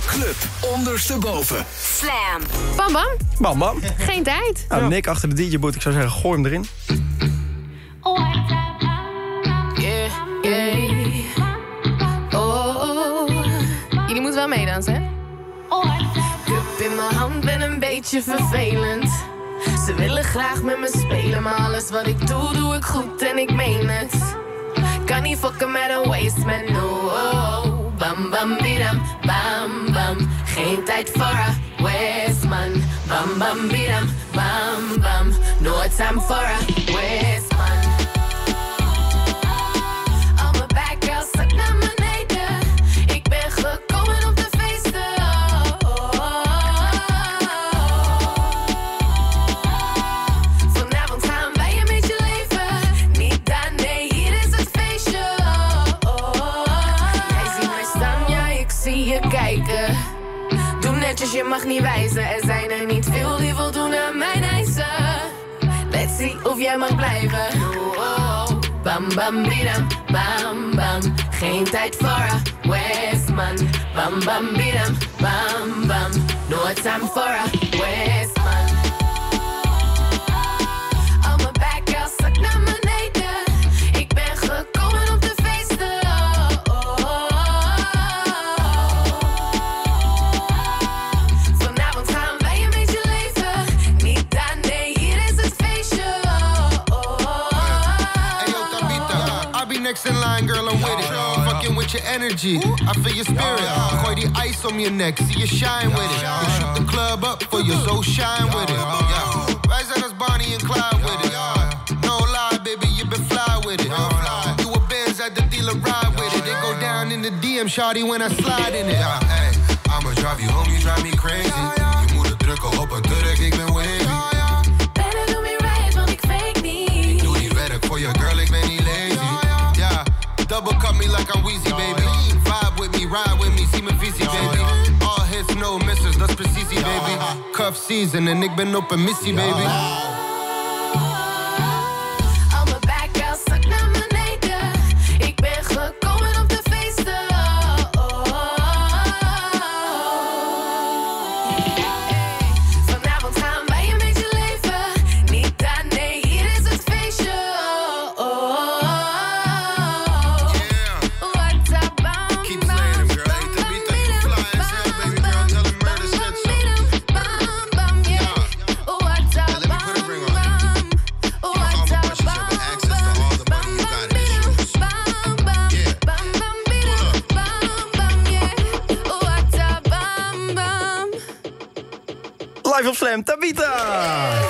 Club ondersteboven. Slam. Bam, bam. Bam, bam. Geen tijd. Nou, Nick achter de DJ-boot, ik zou zeggen, gooi hem erin. Yeah, yeah. Oh. Jullie moeten wel meedansen, hè? Cup in mijn hand, ben een beetje vervelend. Ze willen graag met me spelen, maar alles wat ik doe, doe ik goed en ik meen het. Kan niet fokken met een waste man, no. Bam, bam, bidam, bam, bam. Geen tijd voor een waste man. Bam, bam, bidam, bam, bam. No time for a waste man. Al mijn bad girls zak naar beneden. Ik ben gekomen om te feesten. Vanavond gaan wij een beetje leven. Niet daar, nee, hier is het feestje. Jij ziet mij staan, ja, ik zie je kijken. Doe netjes, je mag niet wijzen. Er zijn er niet veel die voldoen aan mijn eisen. Let's see of jij mag blijven. Bam, bam, bidam, bam, bam. Geen tijd voor een waste man. Bam, bam, bidam, bam, bam. No time for a waste man. Al mijn bad girls zak naar beneden. Ik ben gekomen om te feesten. Vanavond gaan wij een beetje leven. Niet daar, nee, hier is het feestje. Hey yo, Tabita, I'll be next in line, girl, I'm with it. Fucking with your energy, I feel your spirit. Gooi die ice om je nek, see you shine with it. We shoot the club up for you, so shine with it. Yeah. Wij zijn als Bonnie and Clyde with it. No lie, baby, you been fly with it. You a Benz at the dealer, ride with it. They go down in the DM, shawty, when I slide in it. Ja, hey, I'ma drive you home, you drive me crazy. Je moet het drukken op een Turk, ik ben wavy. Better do me right, want ik fake niet. Ik doe die werk voor je girl, ik ben niet lazy. Yeah, double cut me like I'm Weezy, baby. Vibe with me, ride with me, see me visie, baby. All hits, no misses, dat is precisie, baby. Cuff season en ik ben op een missie, baby. Al mijn bad girls zak naar beneden. Ik ben gekomen om te feesten. Vanavond gaan wij een beetje leven. Niet daar, nee, hier is het feestje. What's up, bam, Keep slaying him, girl. Hey, Tabita, you fly as hell, baby girl. Tell him murder shit, so. bam, bam, yeah. What's up, Let me put a ring on you. What's up, All my questions, you have access to all the money, you got issues. bam, bam, Yeah. bam, bam, bam, bam, yeah. What's up, bam, bam. Live op Slam, Tabita!